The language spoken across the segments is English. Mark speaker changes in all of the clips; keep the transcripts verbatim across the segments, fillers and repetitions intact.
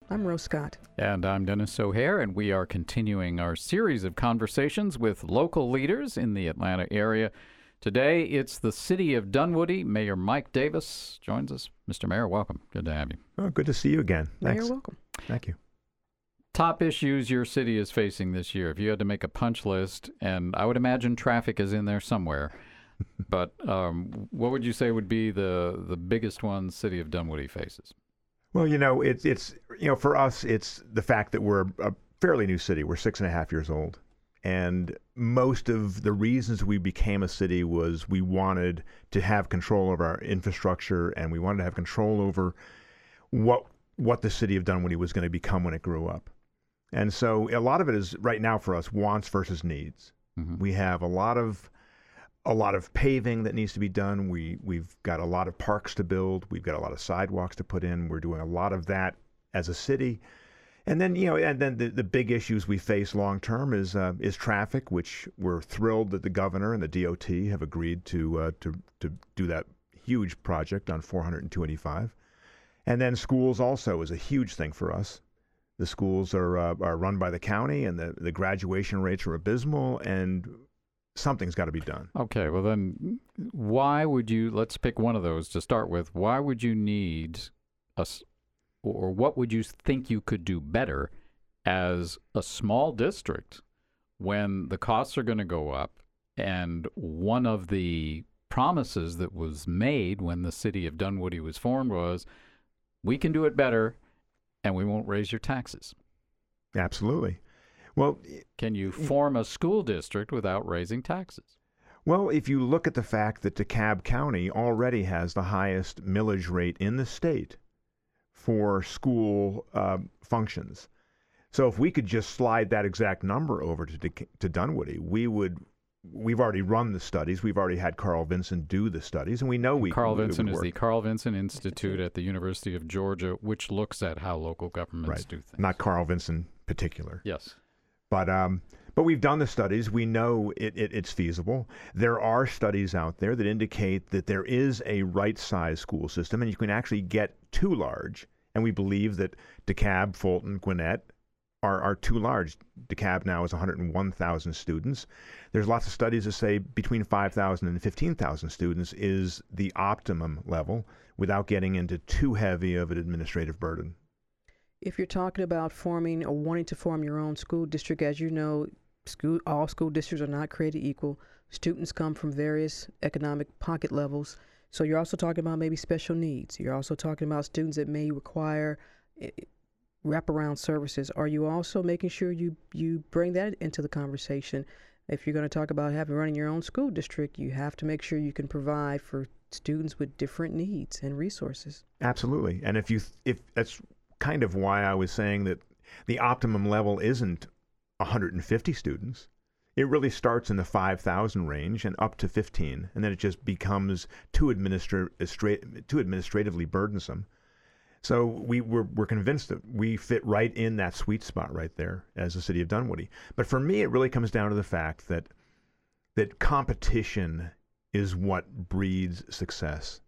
Speaker 1: I'm Rose Scott.
Speaker 2: And I'm Dennis O'Hare, and we are continuing our series of conversations with local leaders in the Atlanta area. Today, it's the city of Dunwoody. Mayor Mike Davis joins us. Mister Mayor, welcome. Good to have you.
Speaker 3: Oh, good to see you again. Thanks.
Speaker 1: Mayor, welcome.
Speaker 3: Thank you.
Speaker 2: Top issues your city is facing this year. If you had to make a punch list, and I would imagine traffic is in there somewhere, but um, what would you say would be the, the biggest one the city of Dunwoody faces?
Speaker 3: Well, you know, it's, it's you know, for us, it's the fact that we're a fairly new city. We're six and a half years old. And most of the reasons we became a city was we wanted to have control of our infrastructure, and we wanted to have control over what what the city of Dunwoody was going to become when it grew up. And so a lot of it is right now for us wants versus needs. Mm-hmm. We have a lot of a lot of paving that needs to be done. We we've got a lot of parks to build. We've got a lot of sidewalks to put in. We're doing a lot of that as a city. And then, you know, and then the, the big issues we face long term is uh, is traffic, which we're thrilled that the governor and the D O T have agreed to uh, to to do that huge project on four hundred and two eighty-five. And then schools also is a huge thing for us. The schools are uh, are run by the county, and the, the graduation rates are abysmal, and something's got to be done.
Speaker 2: Okay, well then, why would you? Let's pick one of those to start with. Why would you need us? Or what would you think you could do better as a small district when the costs are going to go up? And one of the promises that was made when the city of Dunwoody was formed was, we can do it better and we won't raise your taxes.
Speaker 3: Absolutely. Well,
Speaker 2: can you form a school district without raising taxes?
Speaker 3: Well, if you look at the fact that DeKalb County already has the highest millage rate in the state for school uh, functions. So if we could just slide that exact number over to to Dunwoody, we would. We've already run the studies. We've already had Carl Vinson do the studies, and we know we.
Speaker 2: Carl
Speaker 3: we,
Speaker 2: Vinson
Speaker 3: is
Speaker 2: work. The Carl Vinson Institute at the University of Georgia, which looks at how local governments
Speaker 3: right.
Speaker 2: do things.
Speaker 3: Not Carl Vinson particular.
Speaker 2: Yes,
Speaker 3: but um, but we've done the studies. We know it, it it's feasible. There are studies out there that indicate that there is a right-sized school system, and you can actually get too large. And we believe that DeKalb, Fulton, Gwinnett are, are too large. DeKalb now is one hundred one thousand students. There's lots of studies that say between five thousand and fifteen thousand students is the optimum level without getting into too heavy of an administrative burden.
Speaker 1: If you're talking about forming or wanting to form your own school district, as you know, school, all school districts are not created equal. Students come from various economic pocket levels. So you're also talking about maybe special needs. You're also talking about students that may require wraparound services. Are you also making sure you, you bring that into the conversation? If you're going to talk about having running your own school district, you have to make sure you can provide for students with different needs and resources.
Speaker 3: Absolutely. And if you if that's kind of why I was saying that the optimum level isn't one hundred fifty students. It really starts in the five thousand range and up to fifteen, and then it just becomes too, administra- too administratively burdensome. So we, we're, we're convinced that we fit right in that sweet spot right there as the city of Dunwoody. But for me, it really comes down to the fact that that competition is what breeds success.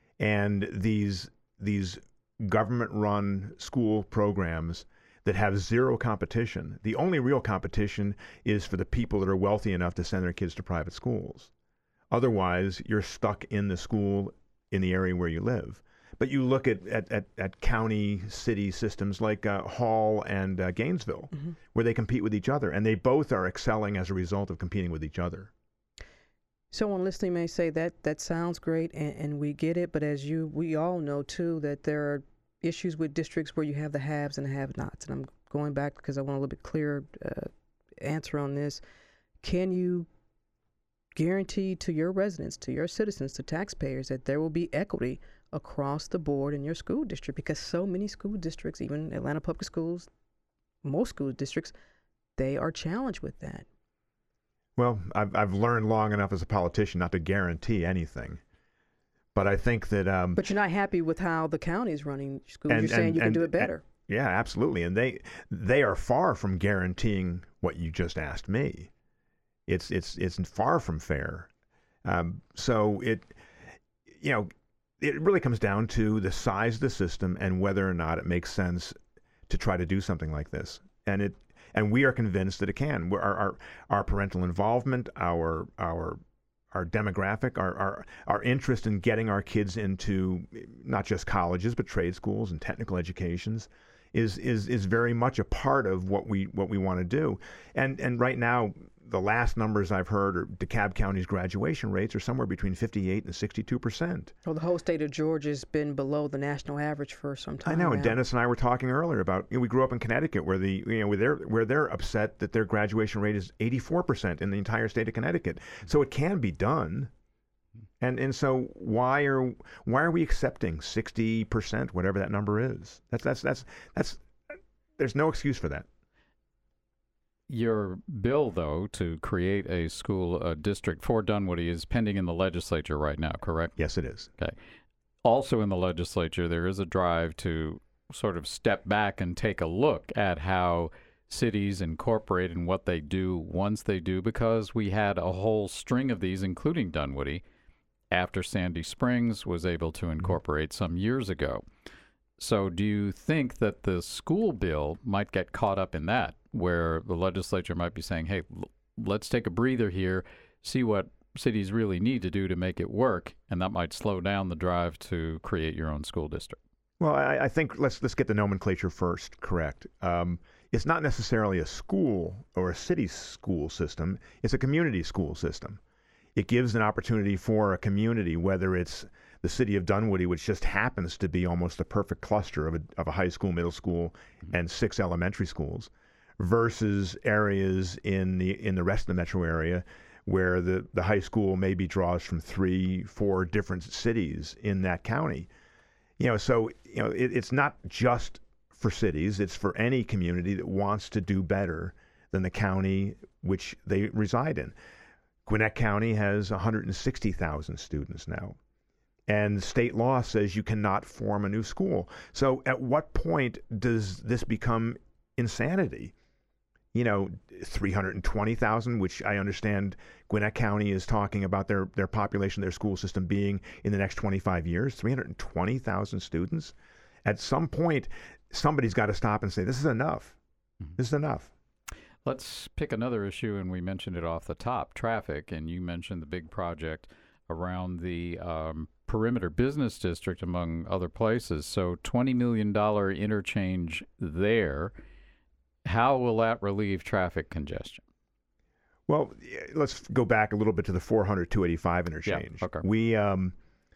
Speaker 3: And these these government-run school programs that have zero competition. The only real competition is for the people that are wealthy enough to send their kids to private schools. Otherwise, you're stuck in the school in the area where you live. But you look at, at, at, at county, city systems like uh, Hall and uh, Gainesville, mm-hmm. where they compete with each other, and they both are excelling as a result of competing with each other.
Speaker 1: Someone listening may say that that sounds great, and, and we get it, but as you, we all know, too, that there are issues with districts where you have the haves and the have-nots. And I'm going back because I want a little bit clearer uh, answer on this. Can you guarantee to your residents, to your citizens, to taxpayers, that there will be equity across the board in your school district? Because so many school districts, even Atlanta Public Schools, most school districts, they are challenged with that.
Speaker 3: Well, I've, I've learned long enough as a politician not to guarantee anything. But I think that... Um,
Speaker 1: but you're not happy with how the county is running schools.
Speaker 3: And,
Speaker 1: you're saying
Speaker 3: and,
Speaker 1: you can
Speaker 3: and,
Speaker 1: do it better.
Speaker 3: And, yeah, absolutely. And they they are far from guaranteeing what you just asked me. It's it's it's far from fair. Um, so it, you know, it really comes down to the size of the system and whether or not it makes sense to try to do something like this. And it and we are convinced that it can. We're, our, our our parental involvement, our our our demographic, our, our our interest in getting our kids into not just colleges but trade schools and technical educations is is is very much a part of what we what we want to do. And and right now, the last numbers I've heard are DeKalb County's graduation rates are somewhere between fifty-eight and sixty-two percent.
Speaker 1: Well, the whole state of Georgia has been below the national average for some time
Speaker 3: I know,
Speaker 1: now.
Speaker 3: and Dennis and I were talking earlier about, you know, we grew up in Connecticut where the you know where they're where they're upset that their graduation rate is eighty-four percent in the entire state of Connecticut. So it can be done. And and so why are why are we accepting sixty percent, whatever that number is? That's that's that's that's there's no excuse for that.
Speaker 2: Your bill, though, to create a school a district for Dunwoody is pending in the legislature right now, correct?
Speaker 3: Yes, it is.
Speaker 2: Okay. Also in the legislature, there is a drive to sort of step back and take a look at how cities incorporate and what they do once they do, because we had a whole string of these, including Dunwoody, after Sandy Springs was able to incorporate some years ago. So do you think that the school bill might get caught up in that, where the legislature might be saying, hey, l- let's take a breather here, see what cities really need to do to make it work, and that might slow down the drive to create your own school district?
Speaker 3: Well, I, I think let's let's get the nomenclature first correct. Um, it's not necessarily a school or a city school system. It's a community school system. It gives an opportunity for a community, whether it's the city of Dunwoody, which just happens to be almost the perfect cluster of a, of a high school, middle school, mm-hmm. and six elementary schools, versus areas in the in the rest of the metro area where the, the high school maybe draws from three, four different cities in that county. You know, so you know it, it's not just for cities; it's for any community that wants to do better than the county which they reside in. Gwinnett County has one hundred sixty thousand students now, and state law says you cannot form a new school. So, at what point does this become insanity? You know, three hundred twenty thousand, which I understand Gwinnett County is talking about their, their population, their school system being in the next twenty-five years, three hundred twenty thousand students. At some point, somebody's got to stop and say, this is enough. Mm-hmm. This is enough.
Speaker 2: Let's pick another issue, and we mentioned it off the top, traffic, and you mentioned the big project around the um, perimeter business district, among other places. So twenty million dollars interchange there. How will that relieve traffic congestion?
Speaker 3: Well, let's go back a little bit to the four hundred two eighty-five interchange.
Speaker 2: Yeah, okay.
Speaker 3: We, um,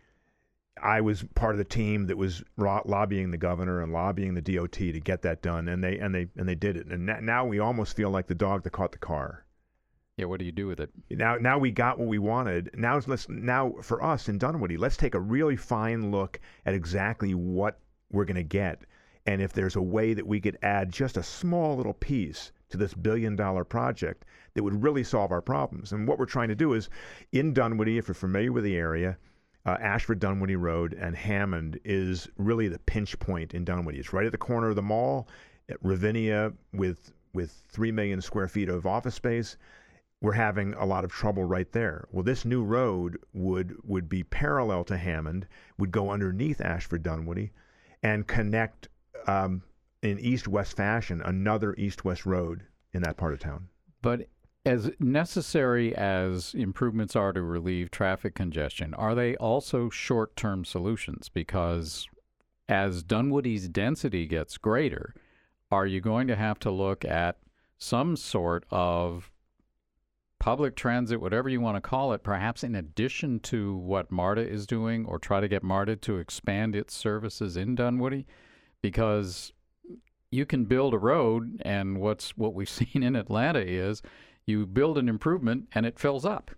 Speaker 3: I was part of the team that was ro- lobbying the governor and lobbying the D O T to get that done, and they and they and they did it. And na- now we almost feel like the dog that caught the car.
Speaker 2: Yeah, what do you do with it?
Speaker 3: Now, now we got what we wanted. Now, let's now for us in Dunwoody, let's take a really fine look at exactly what we're going to get. And if there's a way that we could add just a small little piece to this billion dollar project that would really solve our problems. And what we're trying to do is, in Dunwoody, if you're familiar with the area, uh, Ashford Dunwoody Road and Hammond is really the pinch point in Dunwoody. It's right at the corner of the mall at Ravinia with, with three million square feet of office space. We're having a lot of trouble right there. Well, this new road would, would be parallel to Hammond, would go underneath Ashford Dunwoody, and connect Um, in east-west fashion, another east-west road in that part of town.
Speaker 2: But as necessary as improvements are to relieve traffic congestion, are they also short-term solutions? Because as Dunwoody's density gets greater, are you going to have to look at some sort of public transit, whatever you want to call it, perhaps in addition to what MARTA is doing, or try to get MARTA to expand its services in Dunwoody? Because you can build a road, and what's what we've seen in Atlanta is you build an improvement and it fills up.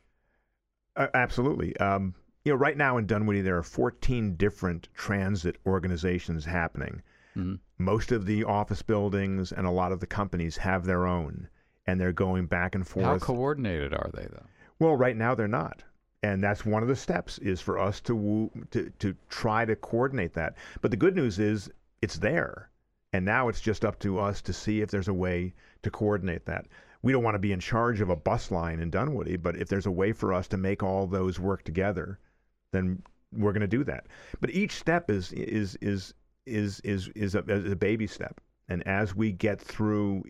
Speaker 3: Uh, absolutely. Um, you know, right now in Dunwoody, there are fourteen different transit organizations happening. Mm-hmm. Most of the office buildings and a lot of the companies have their own, and they're going back and forth.
Speaker 2: How coordinated are they, though?
Speaker 3: Well, right now they're not. And that's one of the steps, is for us to, to to try to coordinate that. But the good news is it's there. And now it's just up to us to see if there's a way to coordinate that. We don't want to be in charge of a bus line in Dunwoody, but if there's a way for us to make all those work together, then we're going to do that. But each step is is is is is is a, is a baby step. And as we get through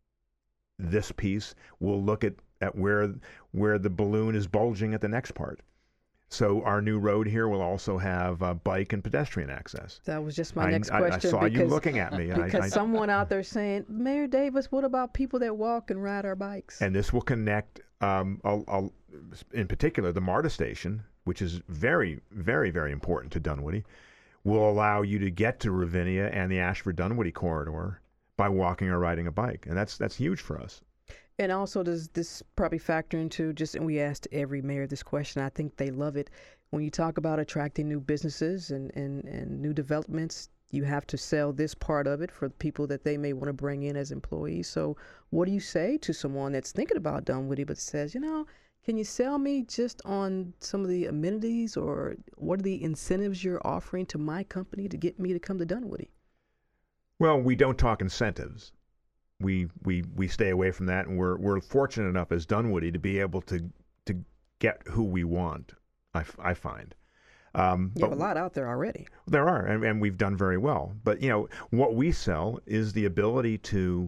Speaker 3: this piece, we'll look at, at where where the balloon is bulging at the next part. So our new road here will also have uh, bike and pedestrian access.
Speaker 1: That was just my
Speaker 3: I,
Speaker 1: next
Speaker 3: I,
Speaker 1: question.
Speaker 3: I saw
Speaker 1: because,
Speaker 3: you looking at me.
Speaker 1: Because
Speaker 3: I, I,
Speaker 1: someone out there saying, Mayor Davis, what about people that walk and ride our bikes?
Speaker 3: And this will connect, um, a, a, in particular, the MARTA station, which is very, very, very important to Dunwoody, will allow you to get to Ravinia and the Ashford-Dunwoody corridor by walking or riding a bike. And that's that's huge for us.
Speaker 1: And also, does this probably factor into just, and we asked every mayor this question, I think they love it. When you talk about attracting new businesses and, and, and new developments, you have to sell this part of it for people that they may want to bring in as employees. So what do you say to someone that's thinking about Dunwoody but says, you know, can you sell me just on some of the amenities, or what are the incentives you're offering to my company to get me to come to Dunwoody?
Speaker 3: Well, we don't talk incentives. We we we stay away from that, and we're we're fortunate enough as Dunwoody to be able to to get who we want. I, I find. Um,
Speaker 1: you
Speaker 3: but
Speaker 1: have a lot out there already.
Speaker 3: There are, and, and we've done very well. But you know what we sell is the ability to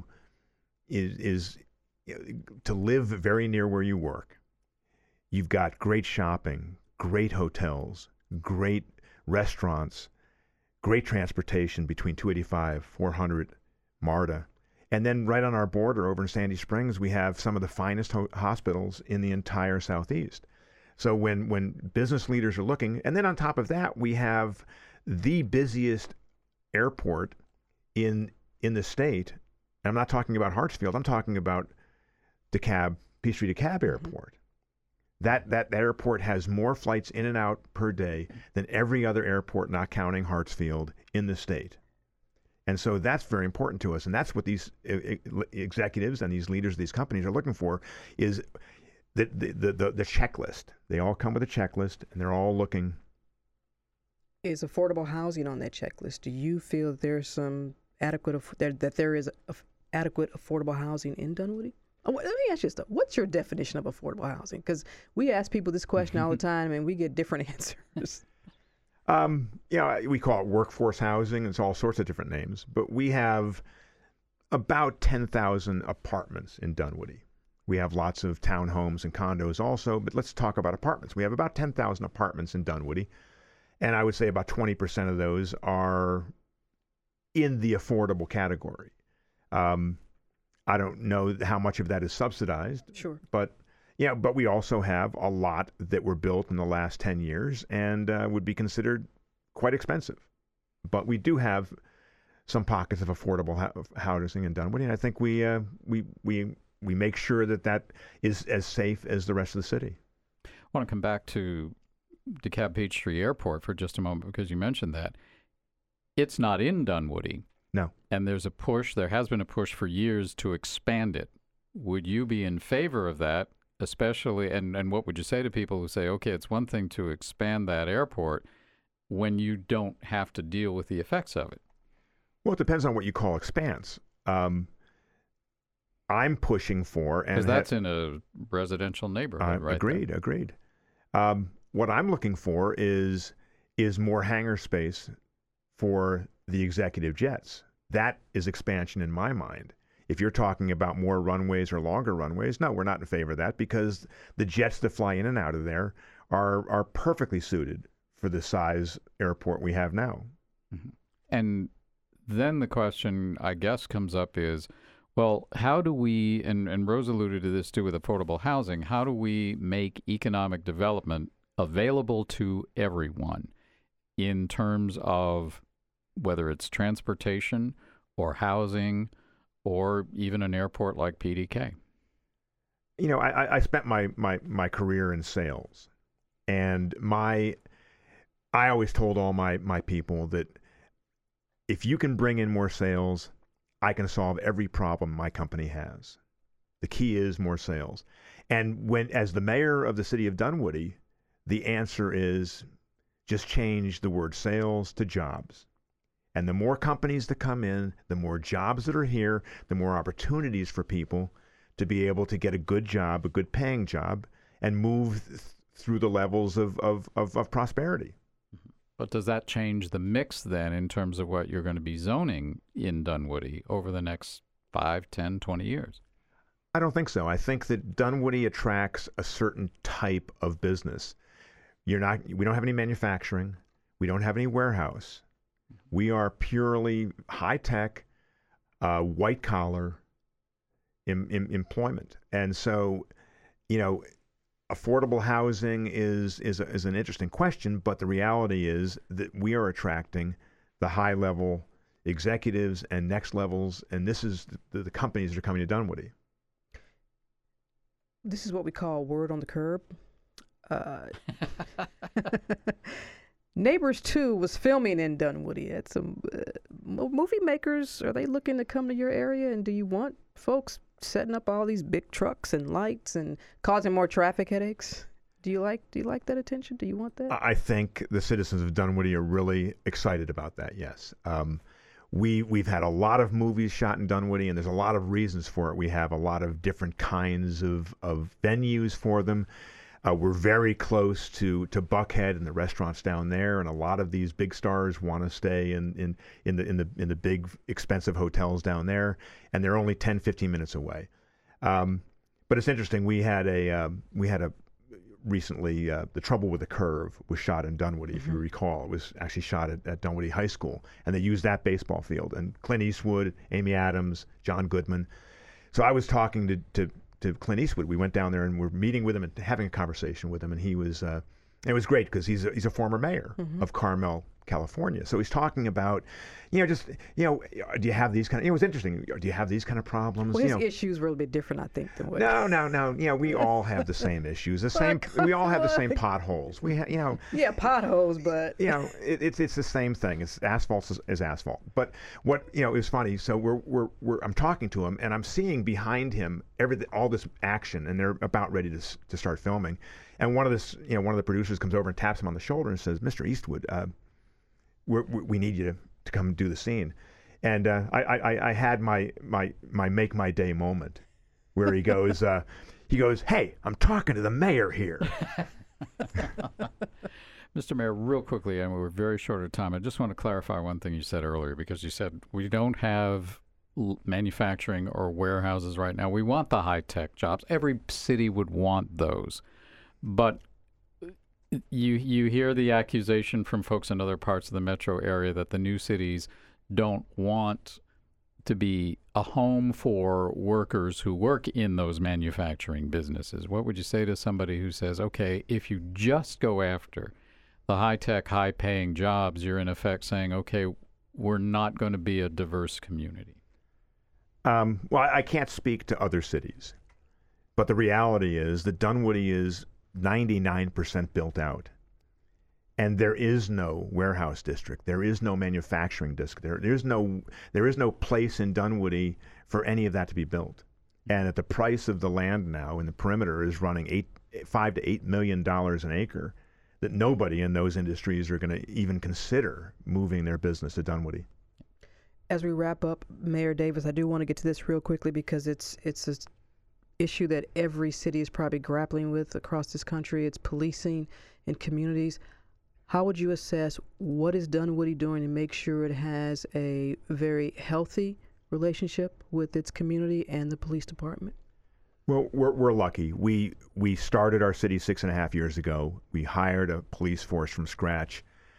Speaker 3: is is to live very near where you work. You've got great shopping, great hotels, great restaurants, great transportation between two eighty-five, four hundred, MARTA. And then right on our border over in Sandy Springs, we have some of the finest ho- hospitals in the entire Southeast. So when, when business leaders are looking, and then on top of that, we have the busiest airport in in the state. And I'm not talking about Hartsfield. I'm talking about DeKalb, Peachtree DeKalb Airport. Mm-hmm. That, that that airport has more flights in and out per day than every other airport, not counting Hartsfield, in the state. And so that's very important to us. And that's what these executives and these leaders of these companies are looking for, is the, the, the, the, the checklist. They all come with a checklist, and they're all looking.
Speaker 1: Is affordable housing on that checklist? Do you feel there's some adequate, that, that there is a, adequate affordable housing in Dunwoody? Oh, let me ask you this, though. What's your definition of affordable housing? Because we ask people this question all the time, and we get different answers.
Speaker 3: Um, you know, we call it workforce housing. It's all sorts of different names. But we have about ten thousand apartments in Dunwoody. We have lots of townhomes and condos also, but let's talk about apartments. We have about ten thousand apartments in Dunwoody, and I would say about twenty percent of those are in the affordable category. Um, I don't know how much of that is subsidized.
Speaker 1: Sure.
Speaker 3: But yeah, but we also have a lot that were built in the last ten years and uh, would be considered quite expensive. But we do have some pockets of affordable ha- housing in Dunwoody, and I think we uh, we we we make sure that that is as safe as the rest of the city.
Speaker 2: I want to come back to DeKalb Peachtree Airport for just a moment, because you mentioned that. It's not in Dunwoody.
Speaker 3: No.
Speaker 2: And there's a push, there has been a push for years to expand it. Would you be in favor of that? Especially, and, and what would you say to people who say, okay, it's one thing to expand that airport when you don't have to deal with the effects of it?
Speaker 3: Well, it depends on what you call expanse. Um, I'm pushing for, and
Speaker 2: because that's ha- in a residential neighborhood,
Speaker 3: uh,
Speaker 2: right?
Speaker 3: Agreed,
Speaker 2: there.
Speaker 3: agreed. Um, what I'm looking for is is more hangar space for the executive jets. That is expansion in my mind. If you're talking about more runways or longer runways, no, we're not in favor of that, because the jets that fly in and out of there are are perfectly suited for the size airport we have now.
Speaker 2: Mm-hmm. And then the question, I guess, comes up is, well, how do we, and, and Rose alluded to this too with affordable housing, how do we make economic development available to everyone in terms of whether it's transportation or housing or even an airport like P D K?
Speaker 3: You know, I, I spent my, my, my career in sales, and my I always told all my, my people that if you can bring in more sales, I can solve every problem my company has. The key is more sales. And when, as the mayor of the city of Dunwoody, the answer is just change the word sales to jobs. And the more companies that come in, the more jobs that are here, the more opportunities for people to be able to get a good job, a good paying job, and move th- through the levels of, of, of, of prosperity.
Speaker 2: But does that change the mix then in terms of what you're going to be zoning in Dunwoody over the next five, ten, twenty years?
Speaker 3: I don't think so. I think that Dunwoody attracts a certain type of business. You're not. We don't have any manufacturing. We don't have any warehouse. We are purely high tech, uh, white collar em, em, employment, and so, you know, affordable housing is is a, is an interesting question. But the reality is that we are attracting the high level executives and next levels, and this is the, the companies that are coming to Dunwoody.
Speaker 1: This is what we call word on the curb. Uh, Neighbors two was filming in Dunwoody. At some uh, movie makers, are they looking to come to your area? And do you want folks setting up all these big trucks and lights and causing more traffic headaches? Do you like do you like that attention? Do you want that?
Speaker 3: I think the citizens of Dunwoody are really excited about that. Yes. Um, We, we've had a lot of movies shot in Dunwoody, and there's a lot of reasons for it. We have a lot of different kinds of, of venues for them. Uh, we're very close to, to Buckhead and the restaurants down there, and a lot of these big stars want to stay in, in, in, the, in, the, in the big, expensive hotels down there, and they're only ten, fifteen minutes away. Um, but it's interesting. We had a, um, we had a recently, uh, The Trouble with the Curve was shot in Dunwoody, mm-hmm. if you recall. It was actually shot at, at Dunwoody High School, and they used that baseball field. And Clint Eastwood, Amy Adams, John Goodman. So I was talking to, to, to Clint Eastwood. We went down there and we're meeting with him and having a conversation with him, and he was, uh, it was great because he's a, he's a former mayor mm-hmm. of Carmel, California. So he's talking about, you know, just, you know, do you have these kind of, it was interesting, do you have these kind of problems?
Speaker 1: Well, his
Speaker 3: you know,
Speaker 1: issues were a little bit different, I think, than what.
Speaker 3: No, no, no. You know, we all have the same issues. The same, we all have the same potholes. We, ha, you know.
Speaker 1: Yeah, potholes, but.
Speaker 3: You know, it, it's it's the same thing. It's asphalt is, is asphalt. But what, you know, it was funny. So we're we're we're I'm talking to him, and I'm seeing behind him everything, all this action, and they're about ready to to start filming. And one of this, you know, one of the producers comes over and taps him on the shoulder and says, "Mister Eastwood, uh, we're, we we need you to, to come do the scene." And uh, I, I, I had my, my, my make my day moment where he goes, uh, he goes, "Hey, I'm talking to the mayor here."
Speaker 2: Mister Mayor, real quickly, and we're very short of time, I just want to clarify one thing you said earlier, because you said we don't have l- manufacturing or warehouses right now. We want the high-tech jobs. Every city would want those. But you you hear the accusation from folks in other parts of the metro area that the new cities don't want to be a home for workers who work in those manufacturing businesses. What would you say to somebody who says, okay, if you just go after the high-tech, high-paying jobs, you're in effect saying, okay, we're not going to be a diverse community?
Speaker 3: Um, well, I can't speak to other cities, but the reality is that Dunwoody is ninety-nine percent built out. And there is no warehouse district. There is no manufacturing district. There, there's no, there is no place in Dunwoody for any of that to be built. And at the price of the land now in the perimeter is running eight, five to eight million dollars an acre, that nobody in those industries are going to even consider moving their business to Dunwoody.
Speaker 1: As we wrap up, Mayor Davis, I do want to get to this real quickly because it's it's an issue that every city is probably grappling with across this country. It's policing in communities. How would you assess what is Dunwoody doing to make sure it has a very healthy relationship with its community and the police department?
Speaker 3: Well, we're we're lucky. We we started our city six and a half years ago. We hired a police force from scratch,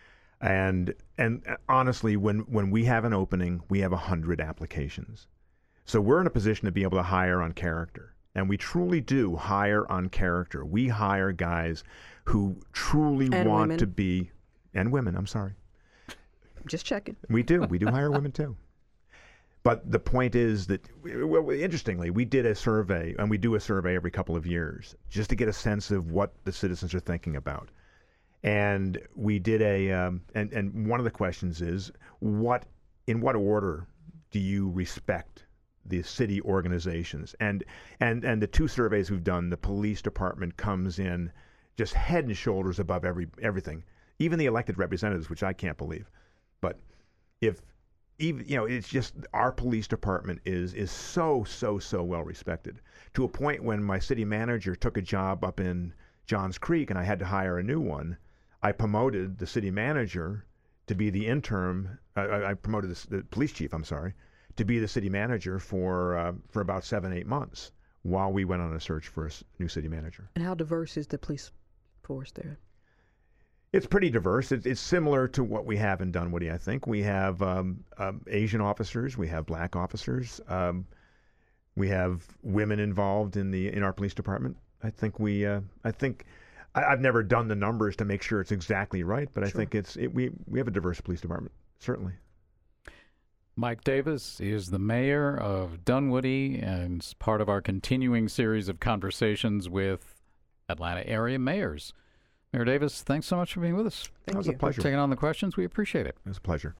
Speaker 3: and and honestly, when when we have an opening, we have a hundred applications. So we're in a position to be able to hire on character, and we truly do hire on character. We hire guys who truly
Speaker 1: and
Speaker 3: want
Speaker 1: women.
Speaker 3: to be, and women, I'm sorry.
Speaker 1: Just checking.
Speaker 3: We do. We do hire women too. But the point is that, well, interestingly, we did a survey, and we do a survey every couple of years, just to get a sense of what the citizens are thinking about. And we did a, um, and, and one of the questions is, what, in what order do you respect the city organizations? And, and, and the two surveys we've done, the police department comes in just head and shoulders above every everything, even the elected representatives, which I can't believe. But if even you know, it's just our police department is is so so so well respected, to a point when my city manager took a job up in Johns Creek and I had to hire a new one. I promoted the city manager to be the interim. I, I promoted the, the police chief. I'm sorry, to be the city manager for uh, for about seven, eight months while we went on a search for a s- new city manager.
Speaker 1: And how diverse is the police force there?
Speaker 3: It's pretty diverse. It's, it's similar to what we have in Dunwoody, I think. We have um, um, Asian officers. We have black officers. Um, we have women involved in the in our police department. I think we. Uh, I think I, I've never done the numbers to make sure it's exactly right, but I
Speaker 1: Sure.
Speaker 3: think it's it, we we have a diverse police department, certainly.
Speaker 2: Mike Davis is the mayor of Dunwoody and is part of our continuing series of conversations with Atlanta area mayors. Mayor Davis, thanks so much for being with us.
Speaker 1: Thank
Speaker 3: It was
Speaker 1: you.
Speaker 3: a pleasure.
Speaker 2: Taking on the questions. We appreciate it.
Speaker 3: It was a pleasure.